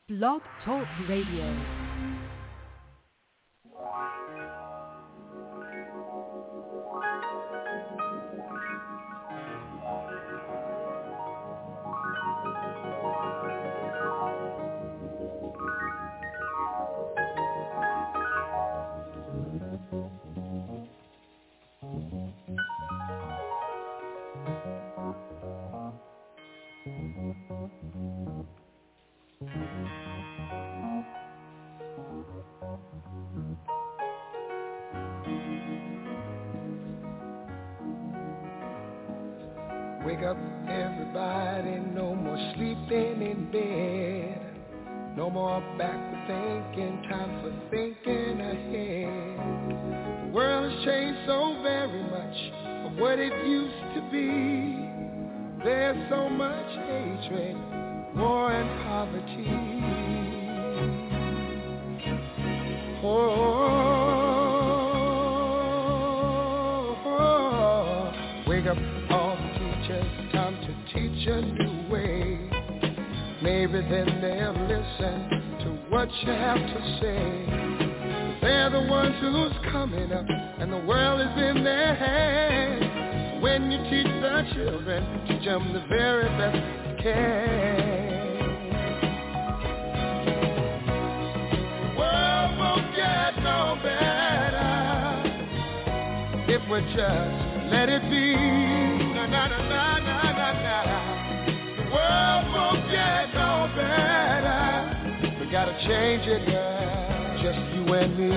Blog Talk Radio. Wake up, everybody, no more sleeping in bed. No more backward thinking, time for thinking ahead. The world has changed so very much from what it used to be. There's so much hatred, war and poverty. Wake up, all the teachers, time to teach a new way. Maybe then they'll listen to what you have to say. They're the ones who's coming up, and the world is in their hands. When you teach the children, teach them the very best you can. The world won't get no better if we just let it be. Na na na na na na na. The world won't get no better. We gotta change it, girl. Just you and me.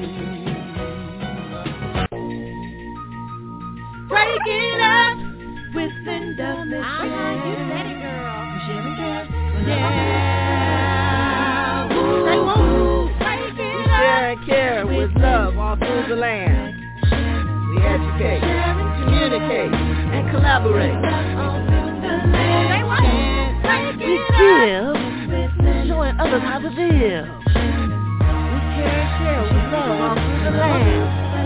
Break it up with Linda Michelle. You said it, girl. Yeah. Say woo. Break it up. Share and care with love all through the land. We educate, communicate, and collaborate. We give, showing others how to live. We care and share with love all through the land.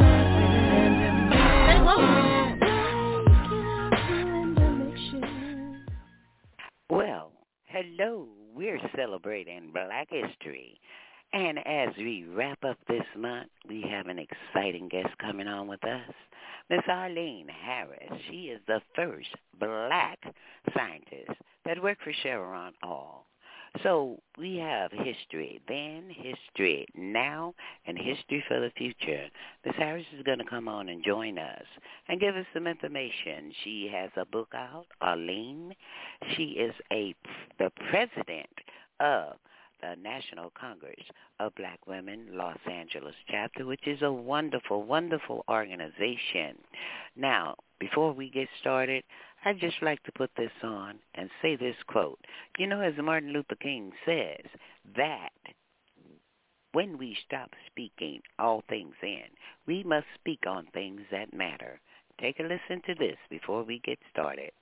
Well, hello, we're celebrating Black History. And as we wrap up this month, we have an exciting guest coming on with us, Miss Arlene Harris. She is the first Black scientist that worked for Chevron Oil. So we have history then, history now, and history for the future. Ms. Harris is going to come on and join us and give us some information. She has a book out, Arlene. She is the president of the National Congress of Black Women Los Angeles chapter, which is a wonderful, wonderful organization. Now, before we get started, I'd just like to put this on and say this quote. You know, as Martin Luther King says, that when we stop speaking all things in, we must speak on things that matter. Take a listen to this before we get started.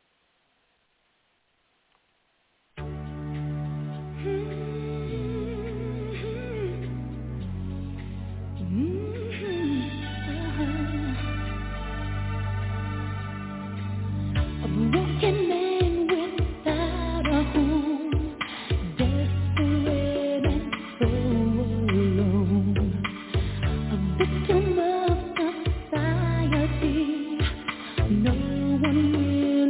Broken man without a home, desperate and so alone, a victim of society. No one will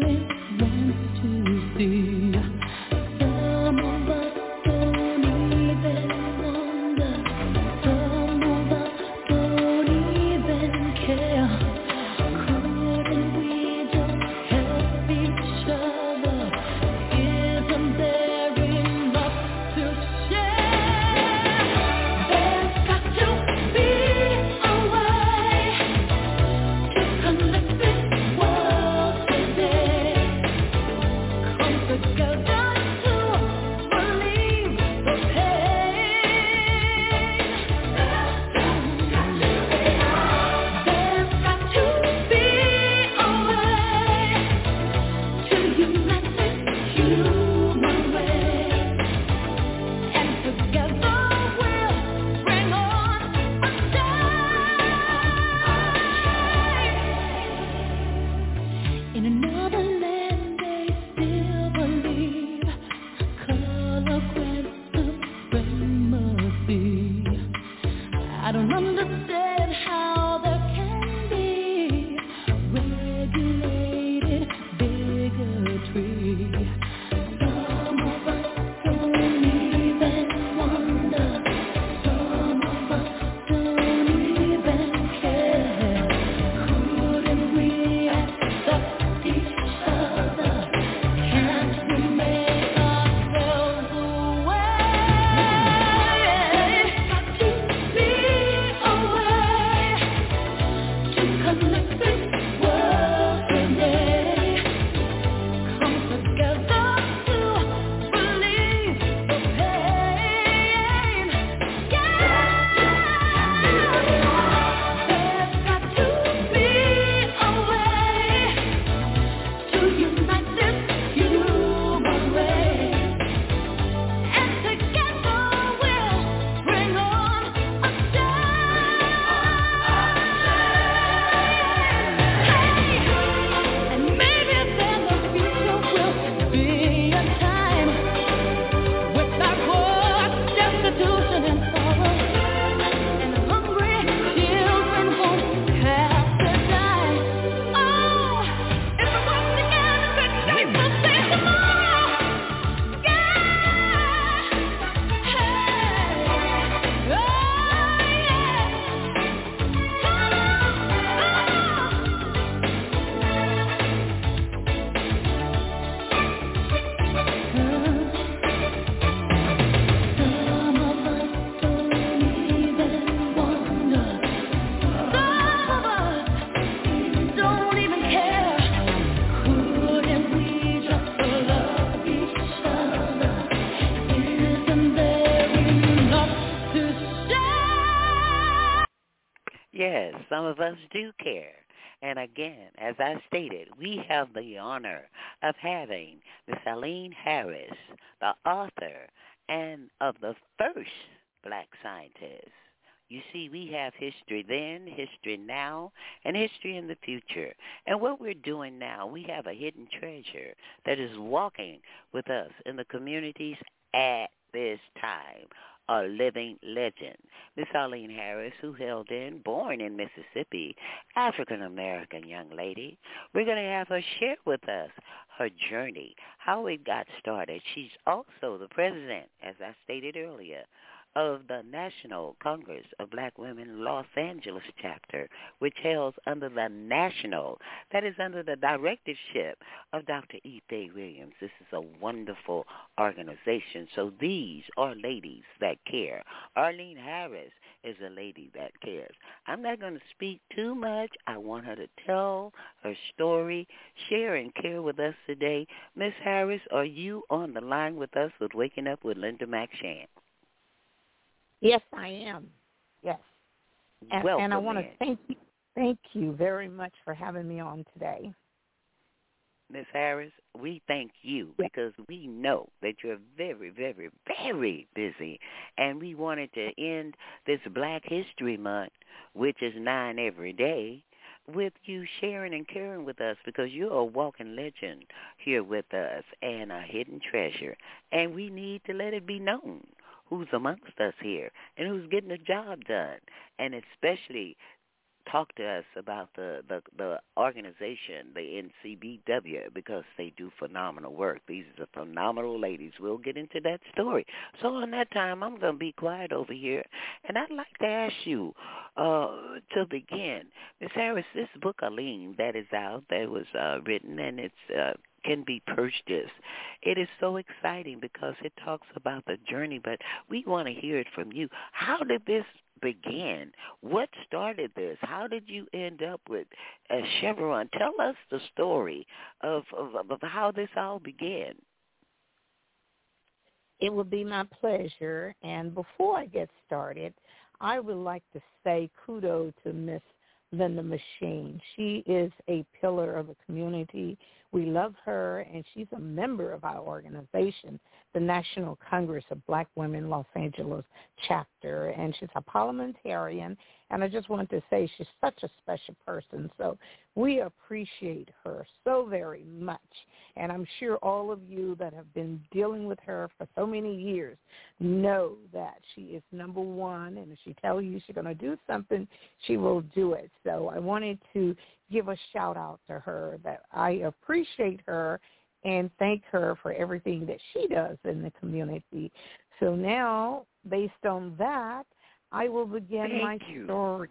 some of us do care. And again, as I stated, we have the honor of having Miss Eileen Harris, the author and of the first black scientist. You see, we have history then, history now, and history in the future. And what we're doing now, we have a hidden treasure that is walking with us in the communities at this time, a living legend. Miss Eileen Harris, who hailed in, born in Mississippi, African-American young lady. We're going to have her share with us her journey, how it got started. She's also the president, as I stated earlier, of the National Congress of Black Women Los Angeles chapter, which hails under the national, that is under the directorship of Dr. Ife Williams. This is a wonderful organization. So these are ladies that care. Arlene Harris is a lady that cares. I'm not going to speak too much. I want her to tell her story, share and care with us today. Miss Harris, are you on the line with us with Waking Up with Linda McShann? Yes, I am. Yes. Welcome, and I want to thank you very much for having me on today. Miss Harris, we thank you because we know that you're very, very, very busy, and we wanted to end this Black History Month, which is 9 every day, with you sharing and caring with us because you're a walking legend here with us and a hidden treasure, and we need to let it be known who's amongst us here and who's getting the job done, and especially talk to us about the organization, the NCBW, because they do phenomenal work. These are phenomenal ladies. We'll get into that story. So on that time, I'm going to be quiet over here, and I'd like to ask you to begin. Ms. Harris, this book, Eileen, that is out, that was written, and it's can be purchased. It is so exciting because it talks about the journey, but we want to hear it from you. How did this begin? What started this? How did you end up with Chevron? Tell us the story of how this all began. It will be my pleasure. And before I get started, I would like to say kudos to Miss Linda McShann. She is a pillar of the community. We love her, and she's a member of our organization, the National Congress of Black Women Los Angeles chapter, and she's a parliamentarian, and I just want to say she's such a special person. So we appreciate her so very much, and I'm sure all of you that have been dealing with her for so many years know that she is number one, and if she tells you she's going to do something, she will do it. So I wanted to give a shout-out to her that I appreciate her and thank her for everything that she does in the community. So now, based on that, I will begin my story.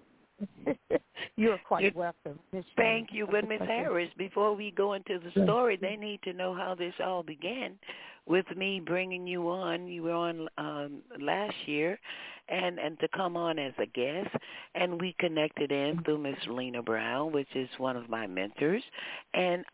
You're quite welcome. Thank you. But Ms. Harris, before we go into the story, they need to know how this all began with me bringing you on. You were on last year and to come on as a guest, and we connected in through Miss Lena Brown, which is one of my mentors, and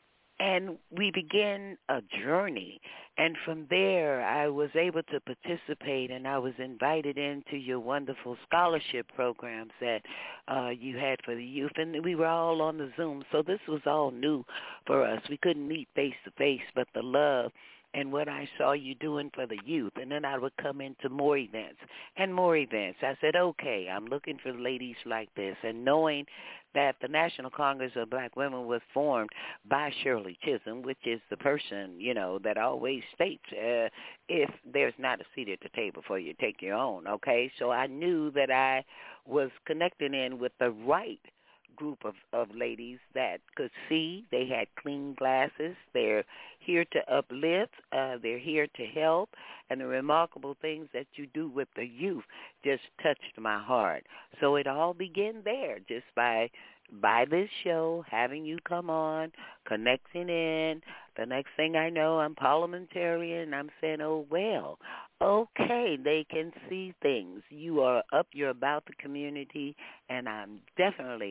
we began a journey. And from there, I was able to participate, and I was invited into your wonderful scholarship programs that you had for the youth. And we were all on the Zoom, so this was all new for us. We couldn't meet face-to-face, but the love and what I saw you doing for the youth. And then I would come into more events and more events. I said, okay, I'm looking for ladies like this. And knowing that the National Congress of Black Women was formed by Shirley Chisholm, which is the person, you know, that always states, if there's not a seat at the table for you, take your own, okay? So I knew that I was connecting in with the right group of ladies that could see. They had clean glasses. They're here to uplift. They're here to help. And the remarkable things that you do with the youth just touched my heart. So it all began there, just by this show, having you come on, connecting in. The next thing I know, I'm parliamentarian. I'm saying, oh, well, okay, they can see things. You're about the community, and I'm definitely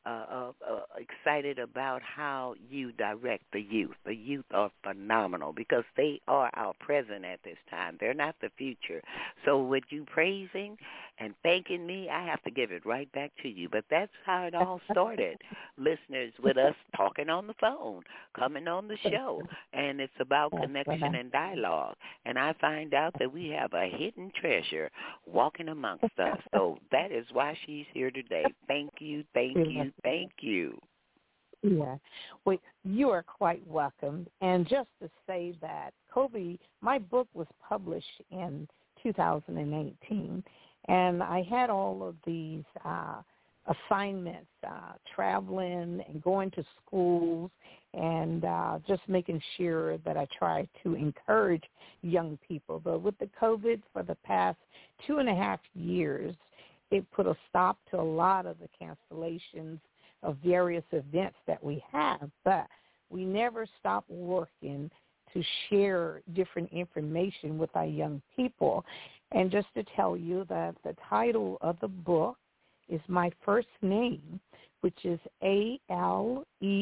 excited about how you direct the youth. The youth are phenomenal because they are our present at this time. They're not the future. So with you praising and thanking me, I have to give it right back to you. But that's how it all started. Listeners with us talking on the phone, coming on the show, and it's about connection and dialogue. And I find out that we have a hidden treasure walking amongst us. So that is why she's here today. Thank you, thank you, thank you. Yeah. Well, you are quite welcome. And just to say that, Kobe, my book was published in 2018, and I had all of these assignments, traveling and going to schools and just making sure that I try to encourage young people. But with the COVID for the past 2.5 years, it put a stop to a lot of the cancellations of various events that we have. But we never stop working to share different information with our young people. And just to tell you that the title of the book is my first name, which is Alene,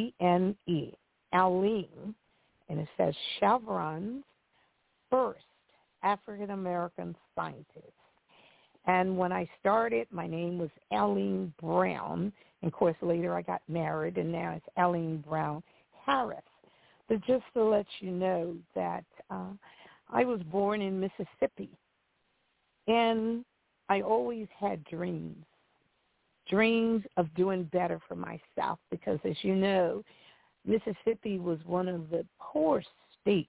Alene, and it says Chevron's First African-American Scientist. And when I started, my name was Alene Brown. And, of course, later I got married, and now it's Alene Brown Harris. But just to let you know that I was born in Mississippi, and I always had dreams of doing better for myself because, as you know, Mississippi was one of the poor states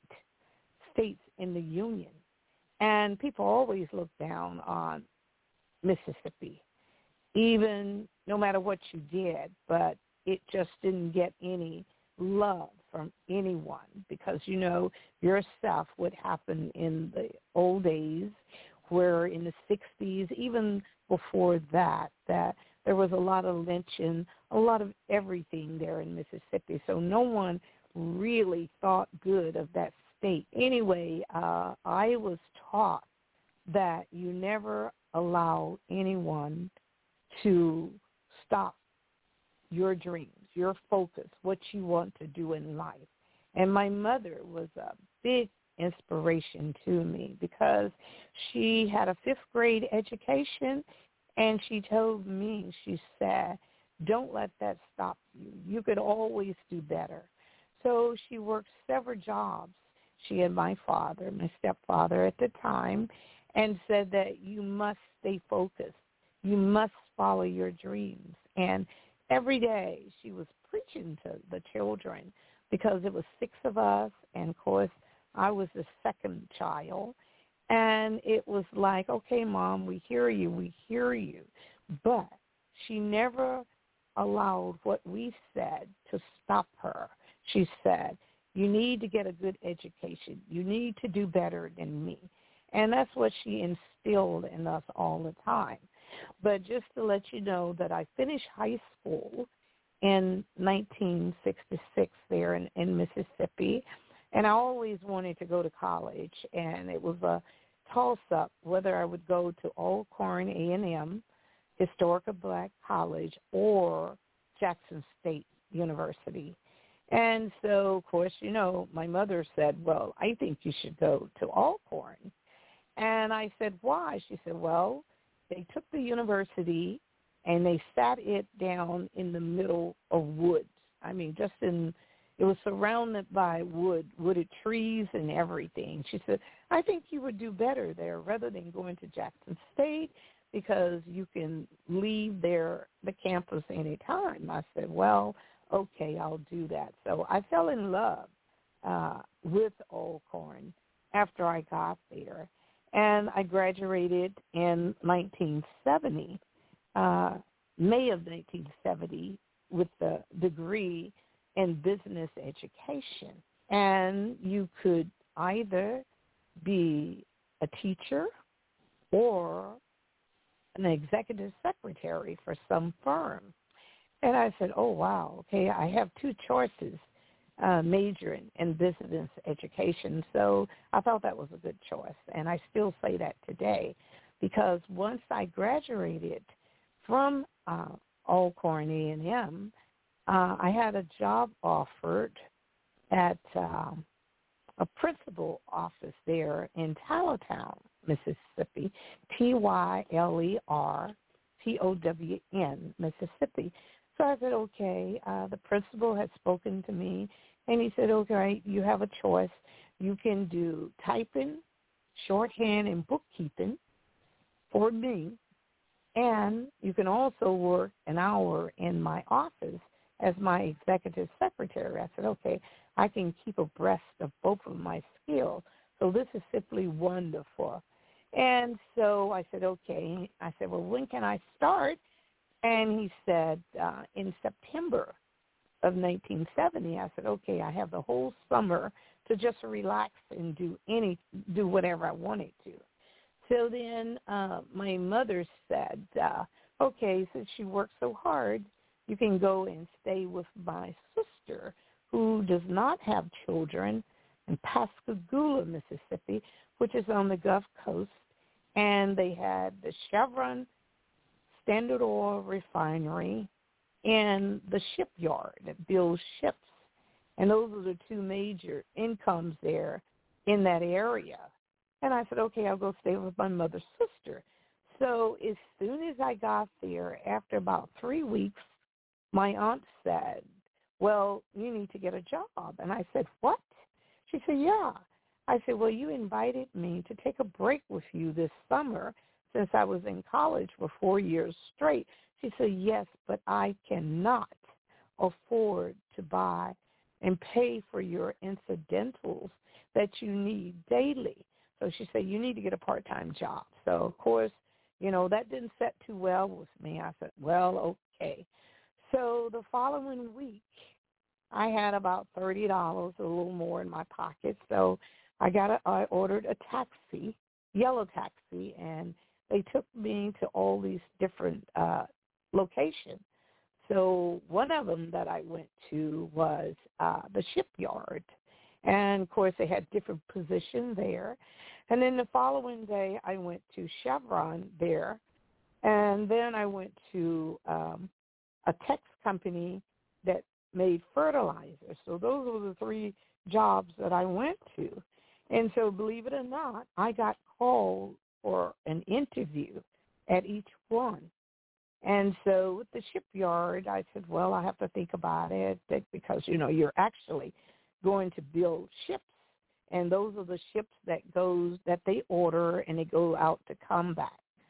in the Union. And people always look down on Mississippi, even no matter what you did, but it just didn't get any love from anyone because, you know, yourself what happened in the old days where in the 60s, even before that there was a lot of lynching, a lot of everything there in Mississippi. So no one really thought good of that state. Anyway, I was taught that you never allow anyone to stop your dreams, your focus, what you want to do in life. And my mother was a big inspiration to me because she had a 5th grade education, and she told me, she said, don't let that stop you. You could always do better. So she worked several jobs. She and my father, my stepfather at the time, and said that you must stay focused. You must follow your dreams. And every day she was preaching to the children because it was 6 of us, and, of course, I was the second child. And it was like, okay, Mom, we hear you. But she never allowed what we said to stop her. She said, you need to get a good education. You need to do better than me. And that's what she instilled in us all the time. But just to let you know that I finished high school in 1966 there in Mississippi, and I always wanted to go to college, and it was a toss-up whether I would go to Alcorn A&M, Historical Black College, or Jackson State University. And so, of course, you know, my mother said, well, I think you should go to Alcorn. And I said, why? She said, well, they took the university and they sat it down in the middle of woods. I mean, it was surrounded by wooded trees and everything. She said, I think you would do better there rather than going to Jackson State because you can leave the campus any time. I said, well, okay, I'll do that. So I fell in love with Alcorn after I got there. And I graduated in 1970, May of 1970, with the degree in business education. And you could either be a teacher or an executive secretary for some firm. And I said, oh, wow, okay, I have 2 choices, majoring in business education. So I thought that was a good choice. And I still say that today because once I graduated from Alcorn A&M, I had a job offered at a principal office there in Tylertown, Mississippi, Tylertown, Mississippi. So I said, okay. The principal had spoken to me, and he said, okay, you have a choice. You can do typing, shorthand, and bookkeeping for me, and you can also work an hour in my office as my executive secretary. I said, okay, I can keep abreast of both of my skills. So this is simply wonderful. And so I said, okay. I said, well, when can I start? And he said, in September of 1970. I said, okay, I have the whole summer to just relax and do whatever I wanted to. So then my mother said, okay, since she worked so hard, you can go and stay with my sister, who does not have children, in Pascagoula, Mississippi, which is on the Gulf Coast. And they had the Chevron Standard Oil refinery and the shipyard that builds ships. And those are the two major incomes there in that area. And I said, okay, I'll go stay with my mother's sister. So as soon as I got there, after about 3 weeks, my aunt said, well, you need to get a job. And I said, what? She said, yeah. I said, well, you invited me to take a break with you this summer since I was in college for 4 years straight. She said, yes, but I cannot afford to buy and pay for your incidentals that you need daily. So she said, you need to get a part-time job. So, of course, that didn't set too well with me. I said, well, okay. So the following week, I had about $30, a little more in my pocket. So I ordered a taxi, yellow taxi, and they took me to all these different locations. So one of them that I went to was the shipyard. And, of course, they had different positions there. And then the following day, I went to Chevron there. And then I went to a Tex company that made fertilizer. So those were the 3 jobs that I went to. And so, believe it or not, I got called for an interview at each one. And so with the shipyard, I said, well, I have to think about it because, you're actually going to build ships. And those are the ships that they order and they go out to combat,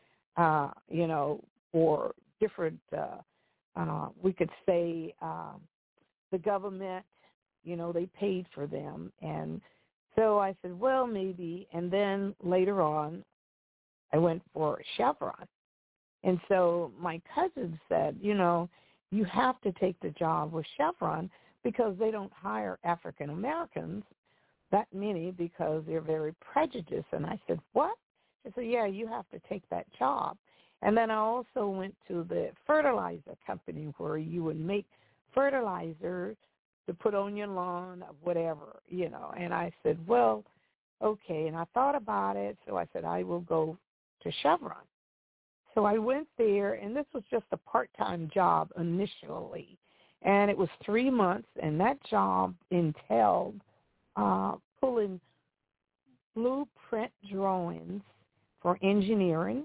for different, we could say the government, they paid for them. And so I said, well, maybe. And then later on, I went for Chevron. And so my cousin said, you have to take the job with Chevron because they don't hire African Americans that many because they're very prejudiced. And I said, what? She said, yeah, you have to take that job. And then I also went to the fertilizer company where you would make fertilizer to put on your lawn or whatever, And I said, well, okay. And I thought about it. So I said, I will go to Chevron. So I went there, and this was just a part-time job initially. And it was 3 months, and that job entailed pulling blueprint drawings for engineers.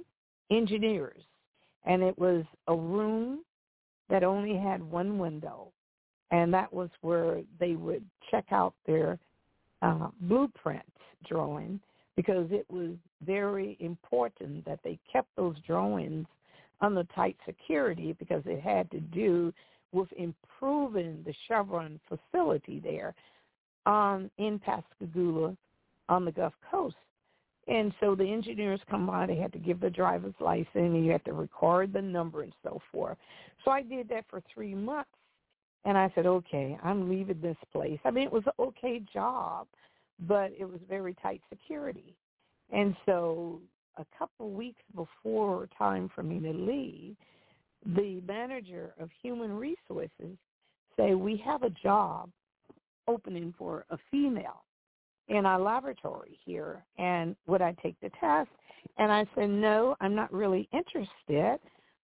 And it was a room that only had one window, and that was where they would check out their blueprint drawing, because it was very important that they kept those drawings under tight security because it had to do with improving the Chevron facility there in Pascagoula on the Gulf Coast. And so the engineers come by, they had to give the driver's license, and you had to record the number and so forth. So I did that for 3 months, and I said, okay, I'm leaving this place. I mean, it was an okay job, but it was very tight security. And so a couple of weeks before time for me to leave, the manager of human resources said, we have a job opening for a female in our laboratory here, and would I take the test? And I said, no, I'm not really interested,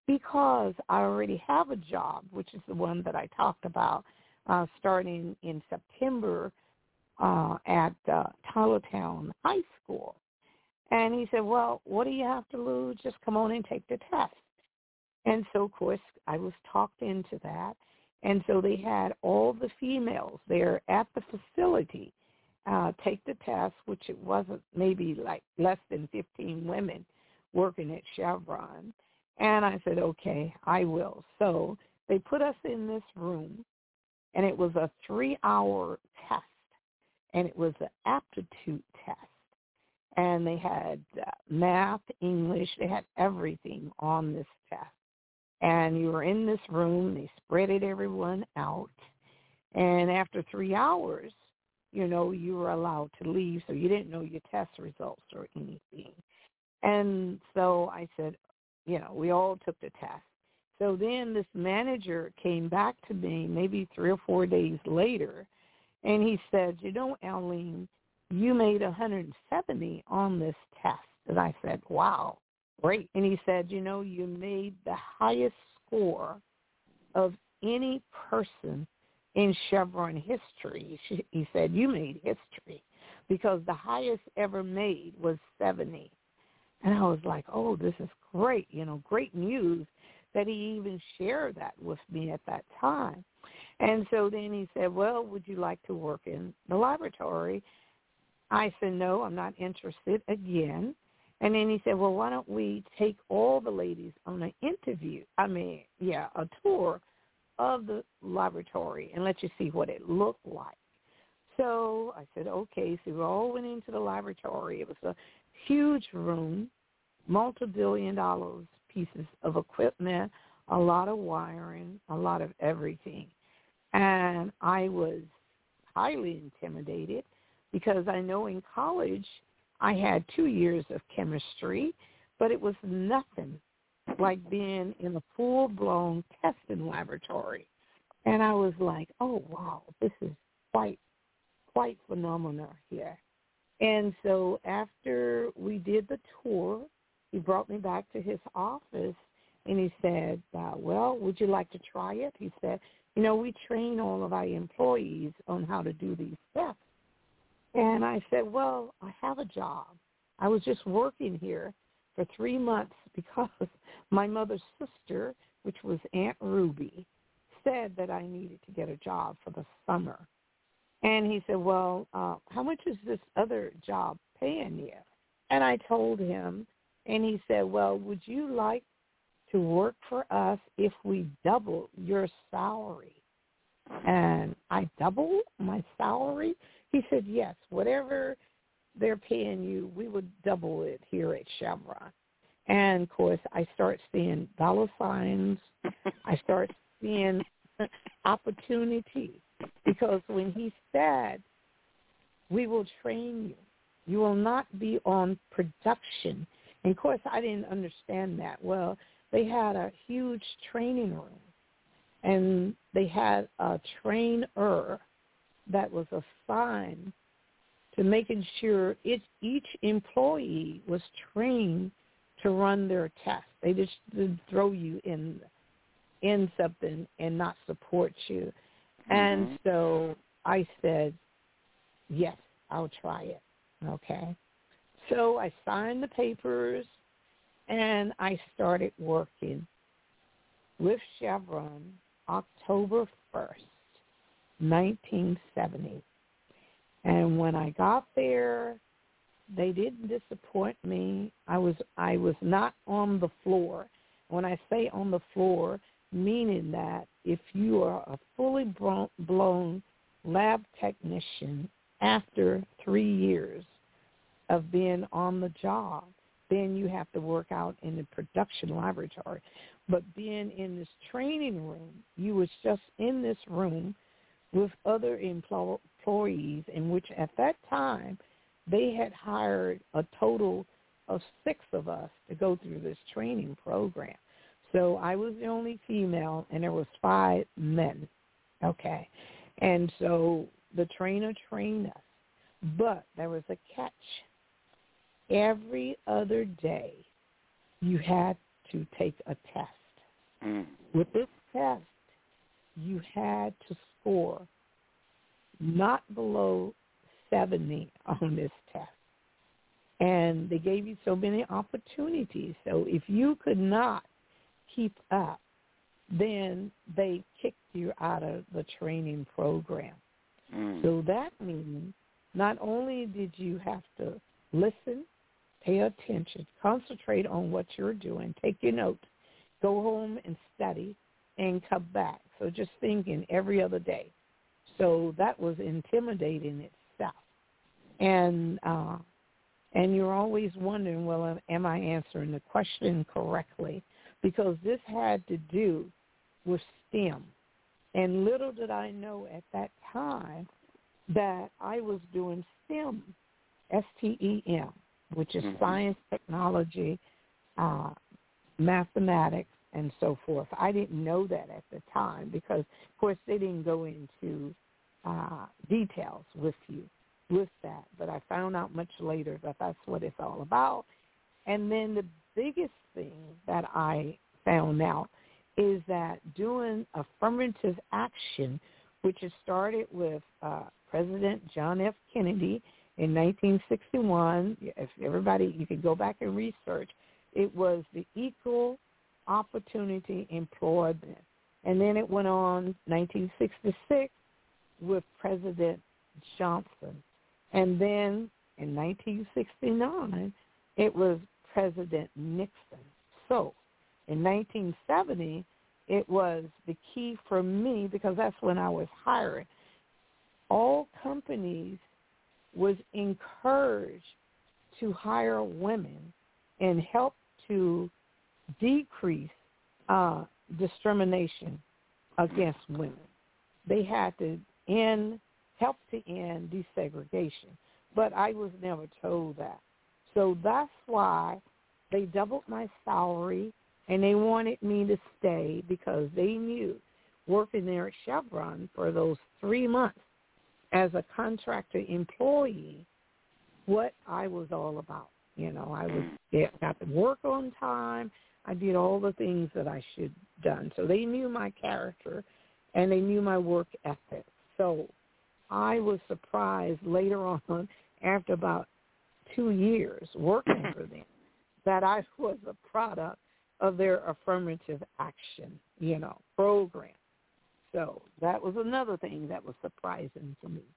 because I already have a job, which is the one that I talked about, starting in September at Tylertown High School. And he said, well, what do you have to lose? Just come on and take the test. And so, of course, I was talked into that. And so they had all the females there at the facility take the test, which it wasn't maybe like less than 15 women working at Chevron. And I said, okay, I will. So they put us in this room, and it was a 3-hour test, and it was an aptitude test. And they had math, English, they had everything on this test. And you were in this room, they spreaded everyone out. And after 3 hours, you know, you were allowed to leave, so you didn't know your test results or anything. And so I said, you know, we all took the test. So then this manager came back to me maybe 3 or 4 days later, and he said, you know, Arlene, you made 170 on this test. And I said, wow, great. And he said, you know, you made the highest score of any person in Chevron history. He said, you made history because the highest ever made was 70. And I was like, oh, this is great, you know, great news that he even shared that with me at that time. And so then he said, well, would you like to work in the laboratory? I said, no, I'm not interested again. And then he said, well, why don't we take all the ladies on an a tour of the laboratory and let you see what it looked like. So I said, okay. So we all went into the laboratory. It was a huge room, multi-billion-dollar pieces of equipment, a lot of wiring, a lot of everything. And I was highly intimidated because I know in college I had 2 years of chemistry, but it was nothing like being in a full-blown testing laboratory. And I was like, oh, wow, this is quite phenomenal here. And so after we did the tour, he brought me back to his office, and he said, well, would you like to try it? He said, you know, we train all of our employees on how to do these steps. And I said, well, I have a job. I was just working here for 3 months because my mother's sister, which was Aunt Ruby, said that I needed to get a job for the summer. And he said, well, how much is this other job paying you? And I told him, and he said, well, would you like to work for us if we double your salary? And I doubled my salary? He said, yes, whatever they're paying you, we would double it here at Chevron. And, of course, I start seeing dollar signs. I start seeing opportunity because when he said, we will train you, you will not be on production. And, of course, I didn't understand that. Well, they had a huge training room, and they had a trainer that was assigned to making sure each employee was trained to run their test. They just didn't throw you in something and not support you. Mm-hmm. And so I said, yes, I'll try it. Okay. So I signed the papers, and I started working with Chevron October 1st, 1970. And when I got there, they didn't disappoint me. I was not on the floor. When I say on the floor, meaning that if you are a fully blown lab technician after 3 years of being on the job, then you have to work out in the production laboratory. But being in this training room, you was just in this room with other employees, in which at that time they had hired a total of 6 of us to go through this training program. So I was the only female, and there was 5 men, okay? And so the trainer trained us, but there was a catch. Every other day you had to take a test. With this test, you had to score not below 70 on this test. And they gave you so many opportunities. So if you could not keep up, then they kicked you out of the training program. So that means not only did you have to listen, pay attention, concentrate on what you're doing, take your notes, go home and study, and come back. So just thinking every other day. So that was intimidating itself. And you're always wondering, well, am I answering the question correctly? Because this had to do with STEM. And little did I know at that time that I was doing STEM, STEM, which is science, technology, mathematics, and so forth. I didn't know that at the time because, of course, they didn't go into details with you with that. But I found out much later that that's what it's all about. And then the biggest thing that I found out is that doing affirmative action, which has started with President John F. Kennedy in 1961. If everybody, you can go back and research. It was the Equal Opportunity Employment. And then it went on 1966 with President Johnson. And then in 1969, it was President Nixon. So in 1970, it was the key for me because that's when I was hiring. All companies was encouraged to hire women and help to decrease discrimination against women. They had to help to end desegregation. But I was never told that. So that's why they doubled my salary, and they wanted me to stay because they knew working there at Chevron for those 3 months as a contractor employee what I was all about. You know, got to work on time. I did all the things that I should have done. So they knew my character, and they knew my work ethic. So I was surprised later on, after about 2 years working for them, that I was a product of their affirmative action, program. So that was another thing that was surprising to me.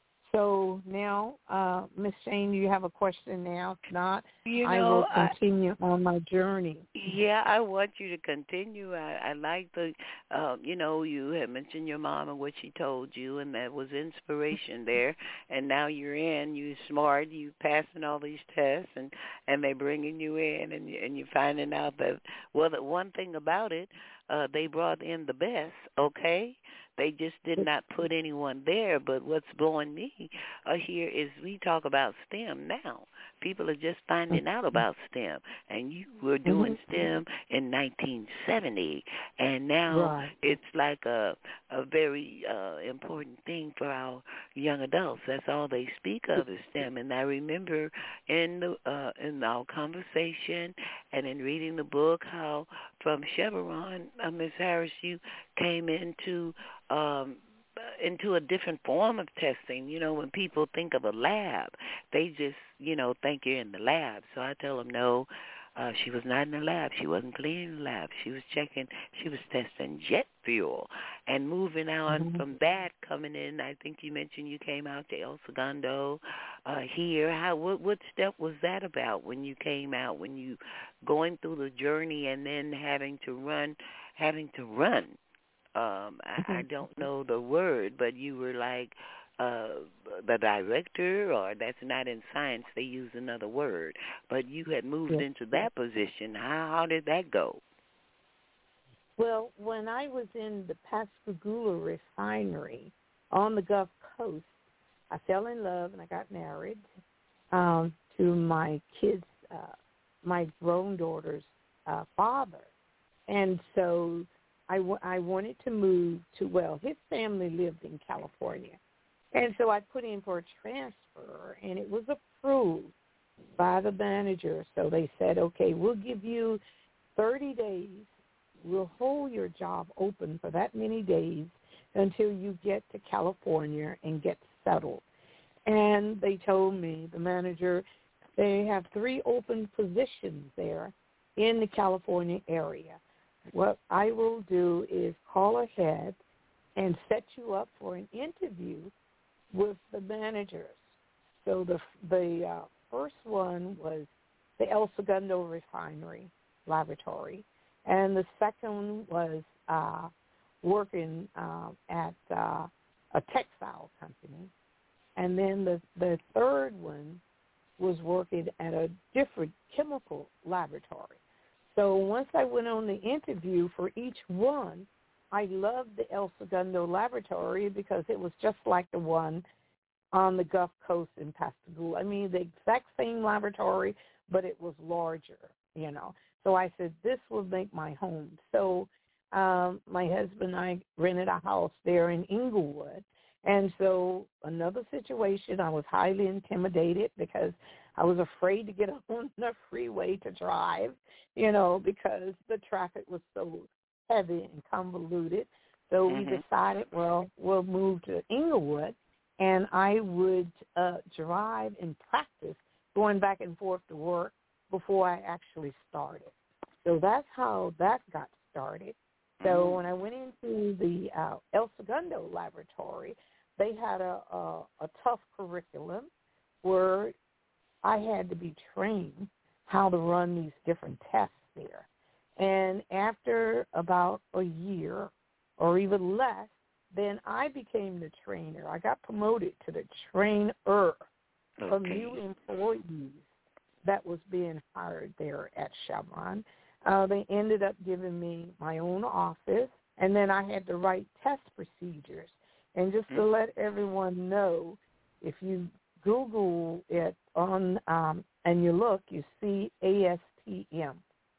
So now, Ms. Shane, you have a question now? If not, I will continue on my journey. Yeah, I want you to continue. I like the, you had mentioned your mom and what she told you, and that was inspiration there. And now you're smart, you passing all these tests, and they're bringing you in, and you're finding out that, well, the one thing about it, they brought in the best, okay? They just did not put anyone there. But what's blowing me here is we talk about STEM now. People are just finding out about STEM. And you were doing STEM in 1970. And now it's like a very important thing for our young adults. That's all they speak of is STEM. And I remember in our conversation and in reading the book how from Chevron, Ms. Harris, you came into a different form of testing. When people think of a lab, they just, think you're in the lab. So I tell them, no, she was not in the lab. She wasn't cleaning the lab. She was testing jet fuel. And moving on from that, coming in, I think you mentioned you came out to El Segundo here. What step was that about when you came out, when you going through the journey and then having to run? I don't know the word, but you were like the director, or that's not in science, they use another word. But you had moved into that position. How did that go? Well, when I was in the Pascagoula refinery on the Gulf Coast, I fell in love and I got married to my kids, my grown daughter's father. And so I wanted to move to, his family lived in California. And so I put in for a transfer, and it was approved by the manager. So they said, okay, we'll give you 30 days we'll hold your job open for that many days until you get to California and get settled. And they told me, the manager, they have 3 open positions there in the California area. What I will do is call ahead and set you up for an interview with the managers. So the first one was the El Segundo Refinery Laboratory, and the second was working at a textile company, and then the third one was working at a different chemical laboratory. So once I went on the interview for each one, I loved the El Segundo Laboratory because it was just like the one on the Gulf Coast in Pascagoula. I mean, the exact same laboratory, but it was larger, you know. So I said, this will make my home. So my husband and I rented a house there in Inglewood. And so another situation, I was highly intimidated because I was afraid to get on the freeway to drive, you know, because the traffic was so heavy and convoluted. So we decided, well, we'll move to Inglewood, and I would drive and practice going back and forth to work before I actually started. So that's how that got started. So when I went into the El Segundo Laboratory, they had a tough curriculum where I had to be trained how to run these different tests there. And after about a year or even less, then I became the trainer. I got promoted to the trainer for new employees that was being hired there at Chevron. They ended up giving me my own office, and then I had to write test procedures. And just to let everyone know, if you Google it on and you look, you see ASTM,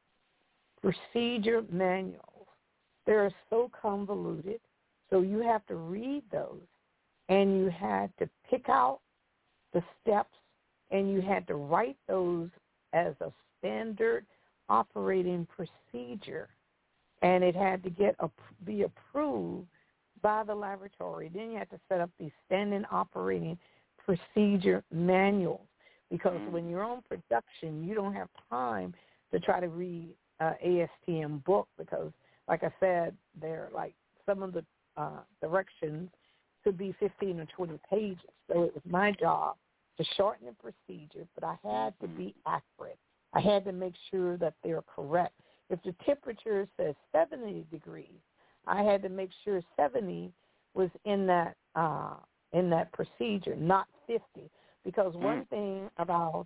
procedure manuals. They're so convoluted, so you have to read those, and you had to pick out the steps, and you had to write those as a standard operating procedure, and it had to be approved by the laboratory. Then you had to set up these standing operating procedure manuals, because when you're on production, you don't have time to try to read ASTM book, because, like I said, they're like some of the directions could be 15 or 20 pages. So it was my job to shorten the procedure, but I had to be accurate. I had to make sure that they're correct. If the temperature says 70 degrees, I had to make sure 70 was in that procedure, not 50. Because one thing about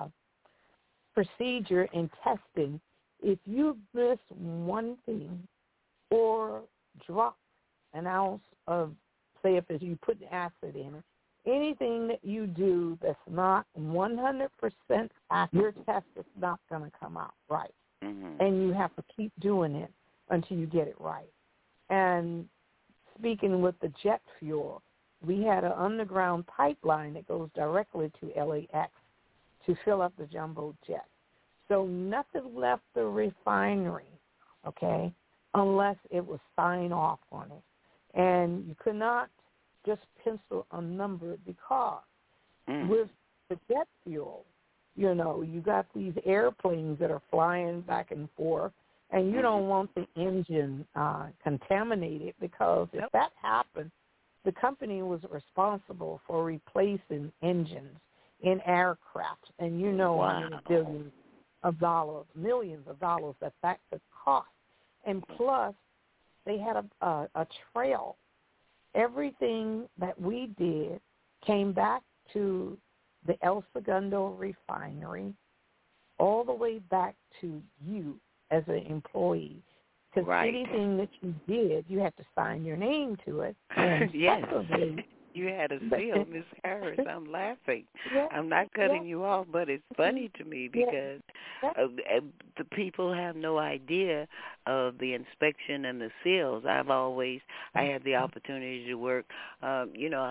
procedure in testing, if you miss one thing or drop an ounce of, say if you put acid in it, anything that you do that's not 100% accurate, your test is not going to come out right. And you have to keep doing it until you get it right. And speaking with the jet fuel, we had an underground pipeline that goes directly to LAX to fill up the jumbo jet. So nothing left the refinery, okay, unless it was signed off on it. And you could not just pencil a number, because with the jet fuel, you know, you got these airplanes that are flying back and forth, and you don't want the engine contaminated, because if that happened, the company was responsible for replacing engines in aircraft, and you know how many billions of dollars, millions of dollars that could cost. And plus, they had a trail. Everything that we did came back to the El Segundo refinery, all the way back to you as an employee. Because anything that you did, you had to sign your name to it. And yes. You had a seal, Miss Harris. I'm laughing. I'm not cutting you off, but it's funny to me because the people have no idea of the inspection and the seals. I had the opportunity to work.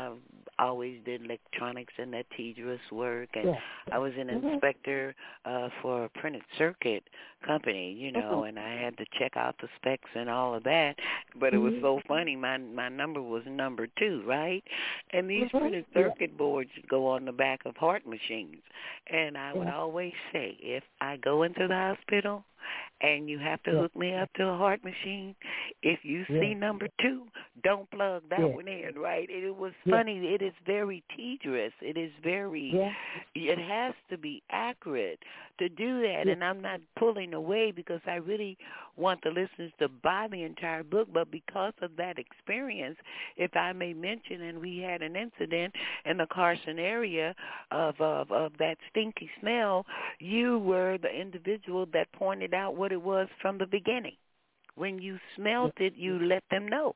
always did electronics and that tedious work, and I was an inspector for a printed circuit company, you know, and I had to check out the specs and all of that. But it was so funny. My number was number 2, right? And these printed circuit boards go on the back of heart machines. And I would always say, if I go into the hospital and you have to hook me up to a heart machine, if you see number 2, don't plug that one in, right? It was funny. It is very tedious. It is very, it has to be accurate to do that. And I'm not pulling away because I really want the listeners to buy the entire book, but because of that experience, if I may mention, and we had an incident in the Carson area of that stinky smell, you were the individual that pointed out what it was from the beginning. When you smelled it, you let them know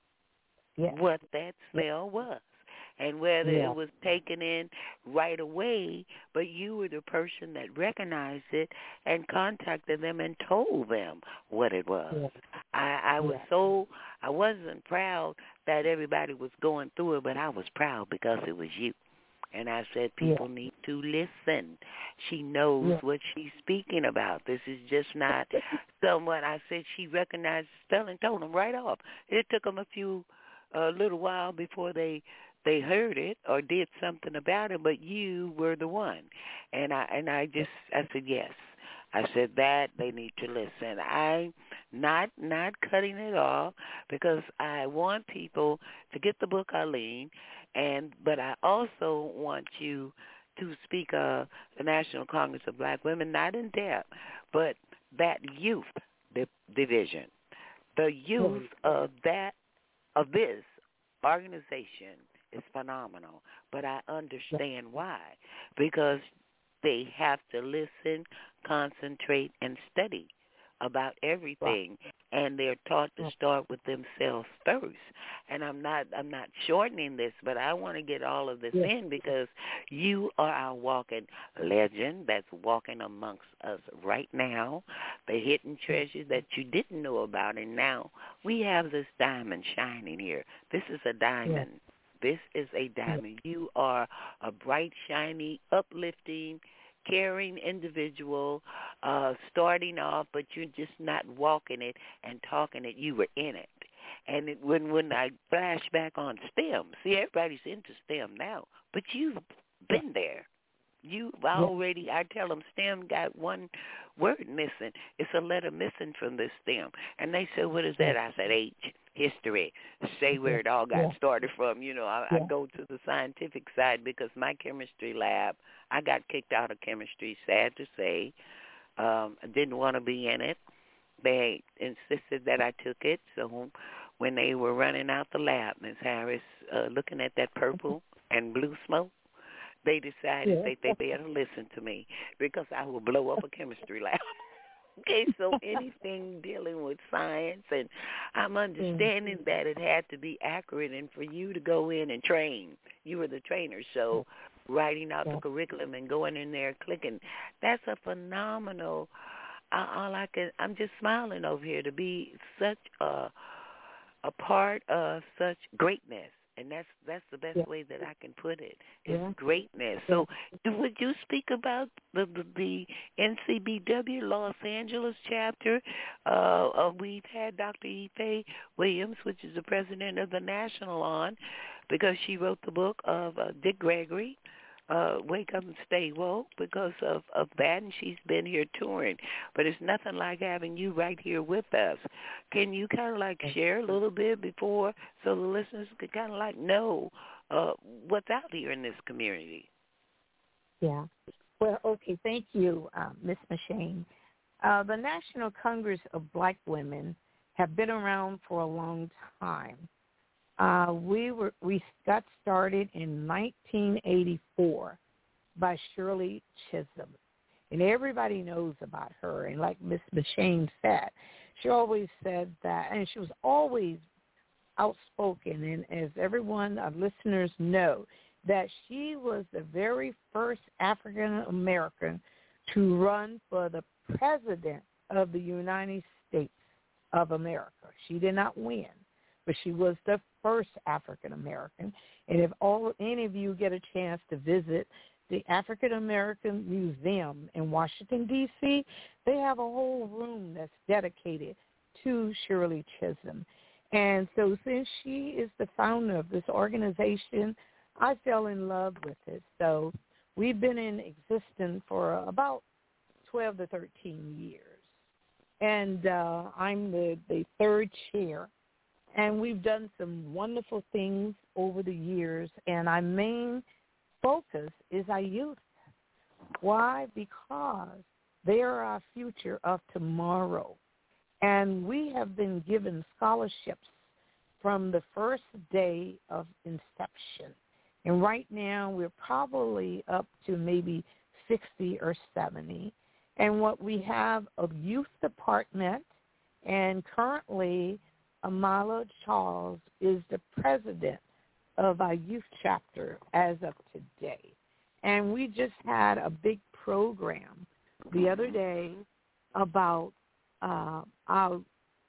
what that smell was and whether it was taken in right away, but you were the person that recognized it and contacted them and told them what it was. I wasn't proud that everybody was going through it, but I was proud because it was you. And I said, people need to listen. She knows what she's speaking about. This is just not someone. I said she recognized the spelling, told them right off. It took them a little while before they heard it or did something about it, but you were the one. And I said, yes. I said that they need to listen. I'm not cutting it off because I want people to get the book, Arlene, but I also want you to speak of the National Congress of Black Women, not in depth, but that youth division, the youth of this organization is phenomenal. But I understand why, because they have to listen, concentrate, and study about everything, and they're taught to start with themselves first. And I'm not shortening this, but I want to get all of this in because you are our walking legend that's walking amongst us right now, the hidden treasures that you didn't know about, and now we have this diamond shining here. This is a diamond. This is a diamond. You are a bright, shiny, uplifting, caring individual, starting off, but you're just not walking it and talking it. You were in it. And when I flash back on STEM, see, everybody's into STEM now, but you've been there. You've already, I tell them STEM got one word missing. It's a letter missing from this STEM. And they said, what is that? I said, H, history. Say where it all got started from. You know, I go to the scientific side because my chemistry lab, I got kicked out of chemistry, sad to say. I didn't want to be in it. They insisted that I took it. So when they were running out the lab, Ms. Harris, looking at that purple and blue smoke, they decided they better listen to me because I will blow up a chemistry lab. Okay, so anything dealing with science, and I'm understanding that it had to be accurate, and for you to go in and train, you were the trainer, so writing out the curriculum and going in there clicking, that's a phenomenal, I'm just smiling over here to be such a part of such greatness. And that's the best way that I can put it. It's greatness. So would you speak about the NCBW Los Angeles chapter? We've had Dr. Ife Williams, which is the president of the National, on because she wrote the book of Dick Gregory, Wake Up and Stay Woke, because of that, and she's been here touring. But it's nothing like having you right here with us. Can you kind of like share a little bit before so the listeners could kind of like know what's out here in this community? Yeah. Well, okay, thank you, Ms. Mashane. The National Congress of Black Women have been around for a long time. We got started in 1984 by Shirley Chisholm, and everybody knows about her. And like Miss Mashane said, she always said that, and she was always outspoken. And as everyone, our listeners know, that she was the very first African American to run for the president of the United States of America. She did not win, but she was the first African American. And if any of you get a chance to visit the African American Museum in Washington, D.C., they have a whole room that's dedicated to Shirley Chisholm. And so since she is the founder of this organization, I fell in love with it. So we've been in existence for about 12 to 13 years. And I'm the third chair. And we've done some wonderful things over the years. And our main focus is our youth. Why? Because they are our future of tomorrow. And we have been given scholarships from the first day of inception. And right now we're probably up to maybe 60 or 70. And what we have a youth department, and currently Amala Charles is the president of our youth chapter as of today. And we just had a big program the other day about our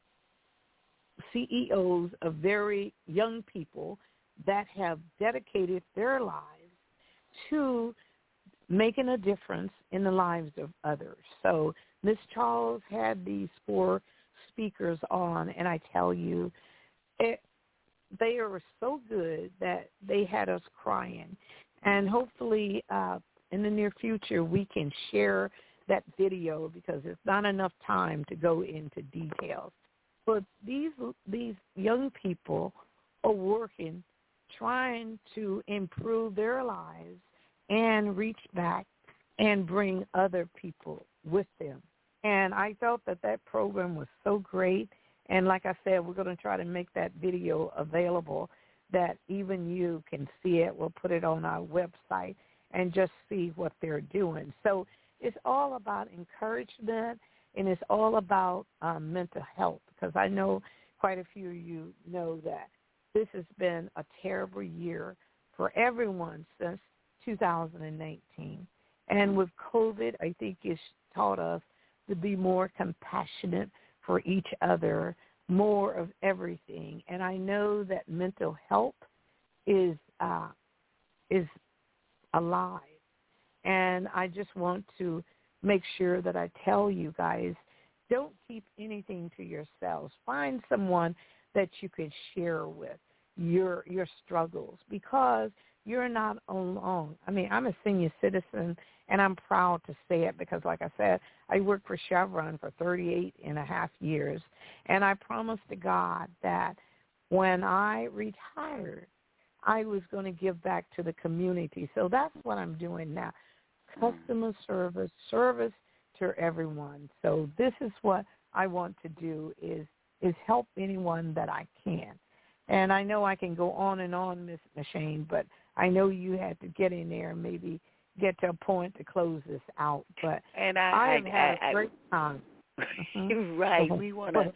CEOs of very young people that have dedicated their lives to making a difference in the lives of others. So Ms. Charles had these 4 speakers on, and I tell you, they are so good that they had us crying. And hopefully in the near future we can share that video because it's not enough time to go into details. But these young people are working, trying to improve their lives and reach back and bring other people with them. And I felt that program was so great. And like I said, we're going to try to make that video available that even you can see it. We'll put it on our website and just see what they're doing. So it's all about encouragement, and it's all about mental health, because I know quite a few of you know that this has been a terrible year for everyone since 2019. And with COVID, I think it's taught us to be more compassionate for each other, more of everything. And I know that mental health is alive. And I just want to make sure that I tell you guys, don't keep anything to yourselves. Find someone that you can share with your struggles, because you're not alone. I mean, I'm a senior citizen, and I'm proud to say it because, like I said, I worked for Chevron for 38 and a half years, and I promised to God that when I retired, I was going to give back to the community. So that's what I'm doing now, customer service to everyone. So this is what I want to do is help anyone that I can. And I know I can go on and on, Ms. Mashane, but I know you had to get in there and maybe get to a point to close this out. But I've had a great time. Right. We wanna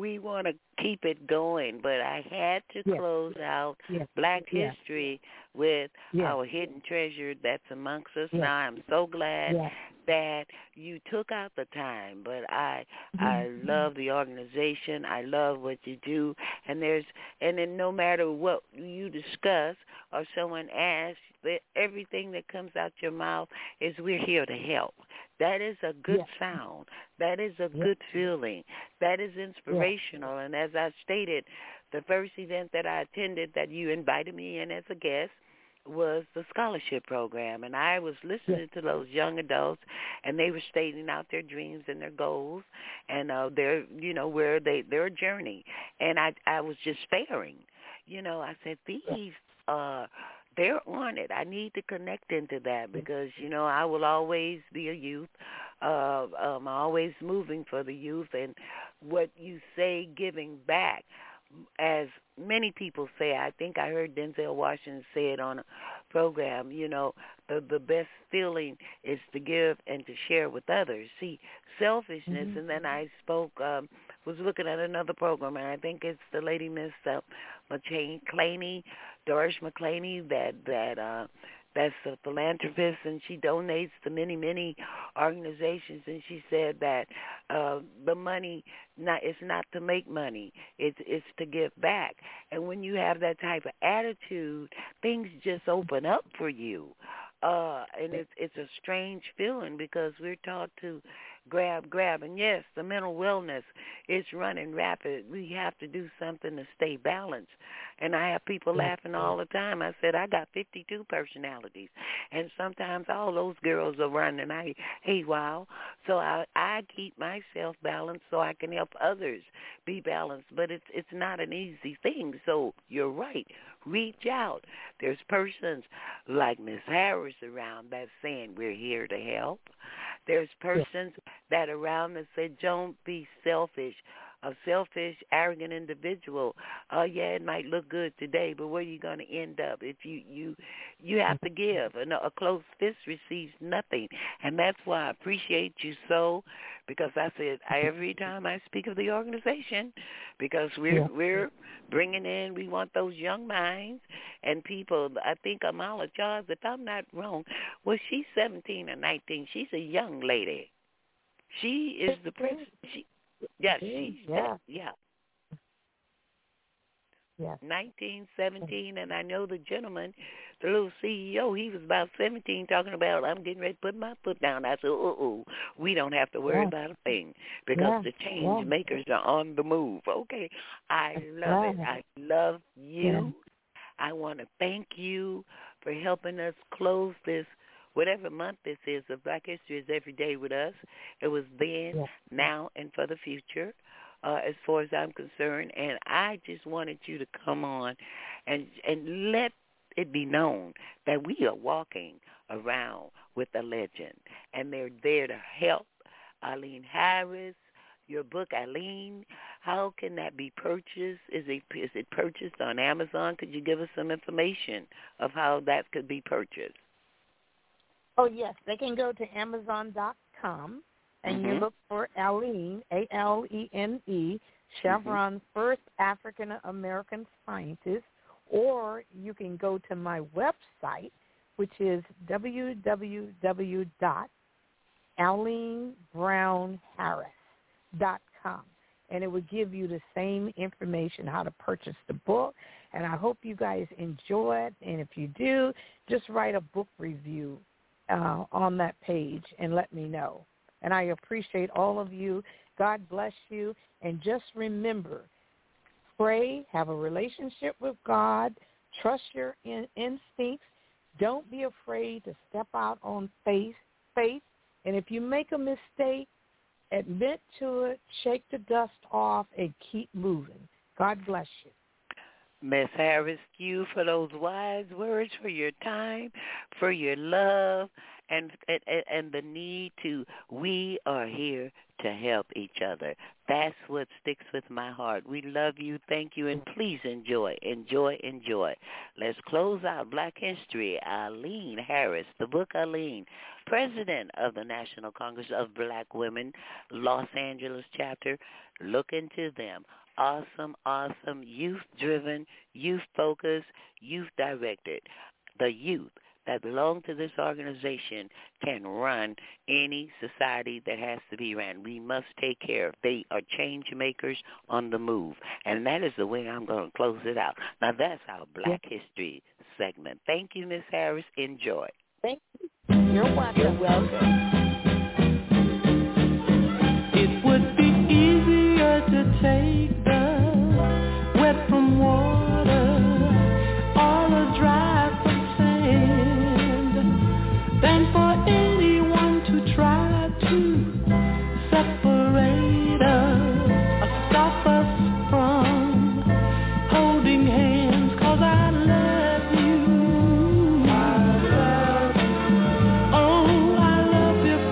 keep it going, but I had to close out Black History with our hidden treasure that's amongst us now. I'm so glad that you took out the time, but I love the organization. I love what you do, and then no matter what you discuss or someone asks, everything that comes out your mouth is we're here to help. That is a good sound. That is a good feeling. That is inspirational. And as I stated, the first event that I attended that you invited me in as a guest was the scholarship program. And I was listening to those young adults, and they were stating out their dreams and their goals and their journey. And I was just staring. I said, these they're on it. I need to connect into that because, I will always be a youth. I'm always moving for the youth. And what you say, giving back, as many people say, I think I heard Denzel Washington say it on a program, the best feeling is to give and to share with others. See, selfishness, and then I was looking at another program, and I think it's the lady, Miss McClaney, Doris McClaney, that that's a philanthropist, and she donates to many, many organizations. And she said that the money it's not to make money; it's to give back. And when you have that type of attitude, things just open up for you. And it's a strange feeling because we're taught to grab. And yes, the mental wellness is running rapid. We have to do something to stay balanced. And I have people laughing all the time. I said, I got 52 personalities. And sometimes all those girls are running. Hey, wow. So I keep myself balanced so I can help others be balanced. But it's not an easy thing. So you're right. Reach out. There's persons like Miss Harris around that's saying we're here to help. There's persons that are around that say don't be selfish. A selfish, arrogant individual. Yeah, it might look good today, but where are you going to end up? If you have to give. And a closed fist receives nothing. And that's why I appreciate you so, because I said every time I speak of the organization, because we're bringing in, we want those young minds and people. I think Amala Charles, if I'm not wrong, well, she's 17 or 19. She's a young lady. She is the president. Yes, she's yeah. 19, 17, and I know the gentleman, the little CEO, he was about 17 talking about, I'm getting ready to put my foot down. I said, we don't have to worry about a thing because the change makers are on the move. Okay, I love it. I love you. I want to thank you for helping us close this, whatever month this is, of Black History is every day with us. It was then, now, and for the future, as far as I'm concerned. And I just wanted you to come on and let it be known that we are walking around with a legend, and they're there to help. Arlene Harris, your book, Arlene, how can that be purchased? Is it purchased on Amazon? Could you give us some information of how that could be purchased? Oh, yes. They can go to Amazon.com, and you look for Alene, A-L-E-N-E, Chevron's first African-American scientist, or you can go to my website, which is www.AleneBrownHarris.com, and it will give you the same information how to purchase the book. And I hope you guys enjoy it, and if you do, just write a book review on that page and let me know. And I appreciate all of you. God bless you. And just remember, pray, have a relationship with God, trust your instincts. Don't be afraid to step out on faith. And if you make a mistake, admit to it, shake the dust off, and keep moving. God bless you. Miss Harris, you for those wise words, for your time, for your love, and the need to, we are here to help each other. That's what sticks with my heart. We love you, thank you, and please enjoy. Let's close out Black History. Arlene Harris, the book Arlene, President of the National Congress of Black Women, Los Angeles chapter. Look into them. Awesome, youth-driven, youth-focused, youth-directed. The youth that belong to this organization can run any society that has to be ran. We must take care of. They are change makers on the move. And that is the way I'm going to close it out. Now, that's our Black History segment. Thank you, Miss Harris. Enjoy. Thank you. You're welcome. You're welcome. It would be easier to take wet from water, all a dry from sand, than for anyone to try to separate us or stop us from holding hands, 'cause I love you. I love you. Oh, I love you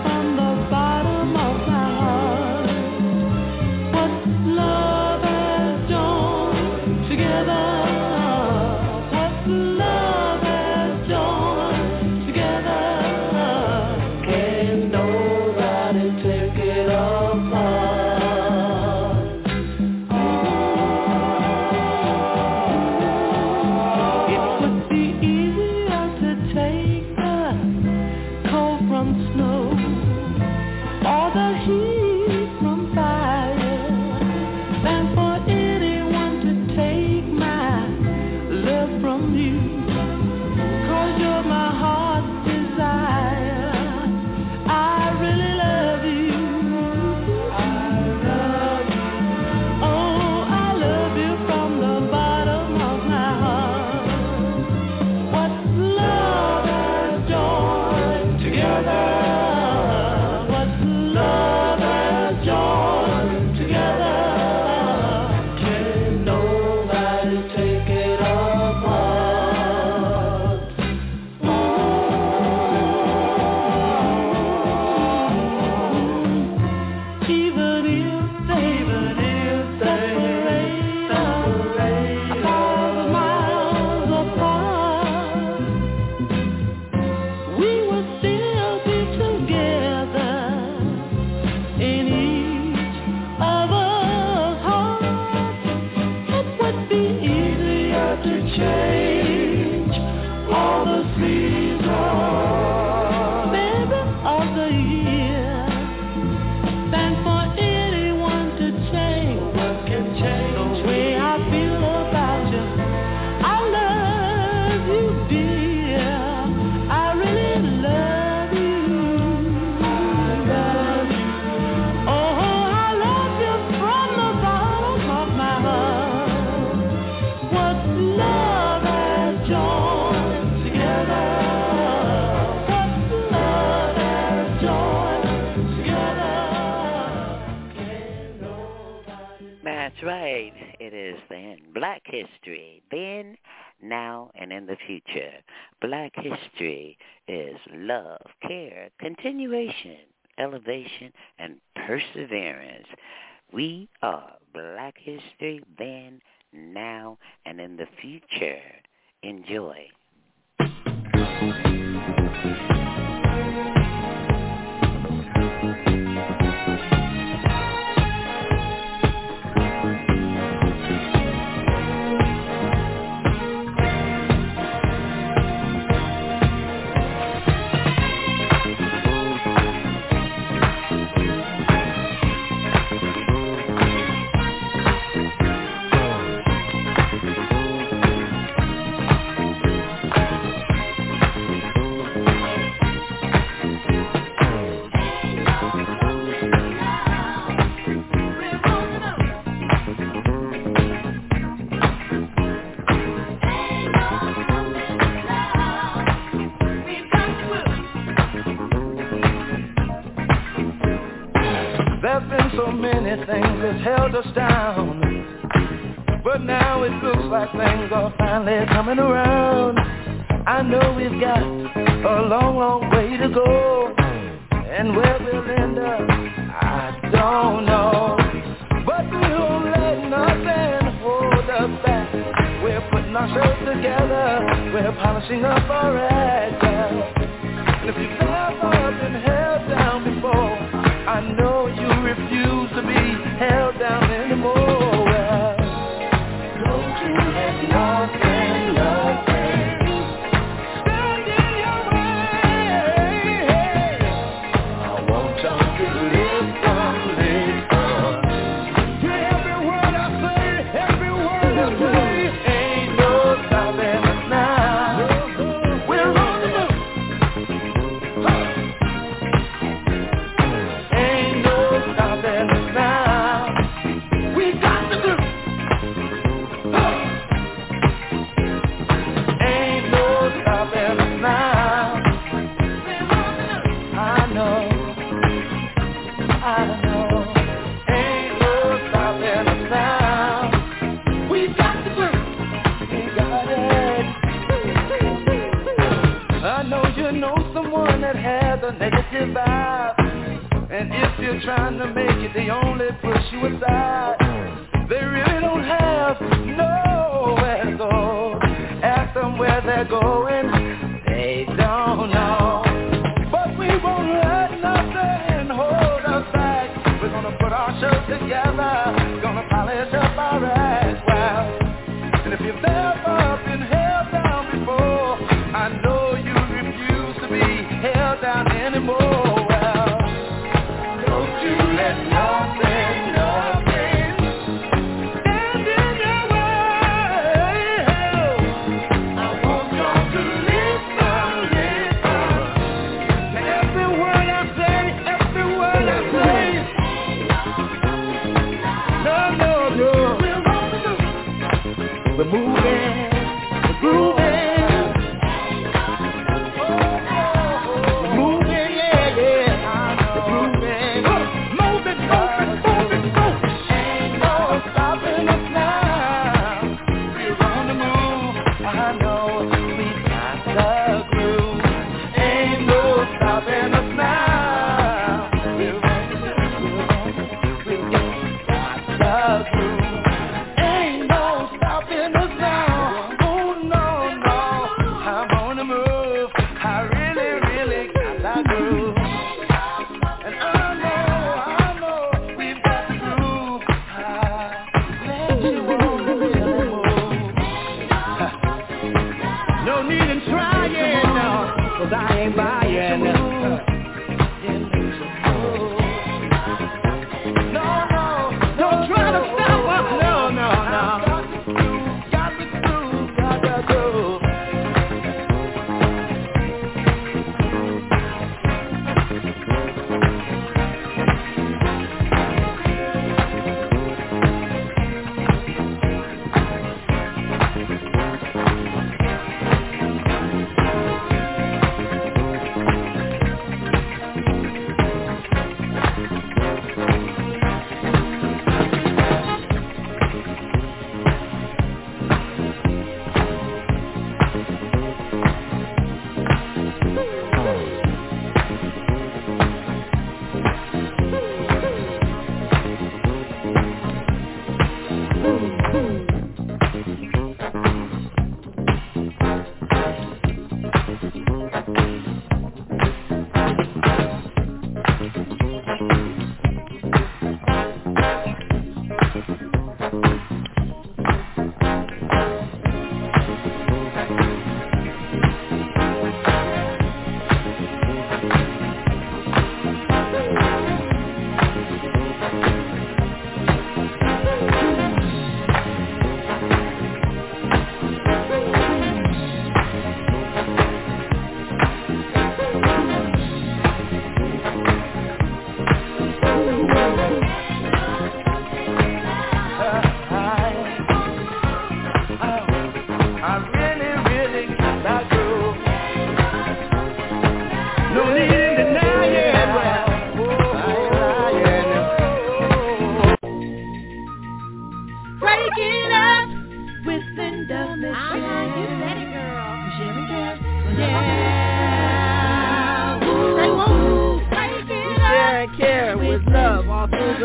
That's right. It is then. Black history. Then, now, and in the future. Black history is love, care, continuation, elevation, and perseverance. We are Black history then, now, and in the future. Enjoy. Things that's held us down, but now it looks like things are finally coming around. I know we've got a long, long way to go, and where we'll end up, I don't know. But we won't let nothing hold us back. We're putting ourselves together, we're polishing up our act. And if you've never been held down before, I know you refuse to be held down anymore. Well, don't you let nothing stand in your way. I want y'all to listen. To every word I say, every word I say. Ain't no stopping us now. We're on the move. Ain't no stopping us now. We got to do. Ain't no stopping us now. I know. Ain't no stopping us now. We got to do. We got it. I know you know someone that has a negative vibe. And if you're trying to make it, they only push you aside. They really don't have nowhere to go. Ask them where they're going, they don't know. But we won't let nothing hold us back. We're gonna put our shows together, gonna polish up our act. Well, and if you've never been held down before, I know you refuse to be held down anymore. Don't you let nothing stand in your way. I want y'all to listen. To every word I say, every word I say. No. We're moving, we're grooving. We're moving, yeah. We're grooving. Moving. Ain't no stopping us now. We're on the move. I know we got the groove. Ain't no stopping us now. We got the groove. Ain't no stopping us now.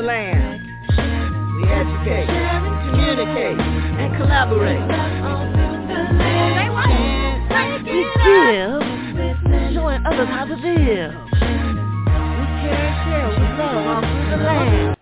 land. We educate, communicate, and collaborate. We give, showing others how to live. We care and share with love all through the land.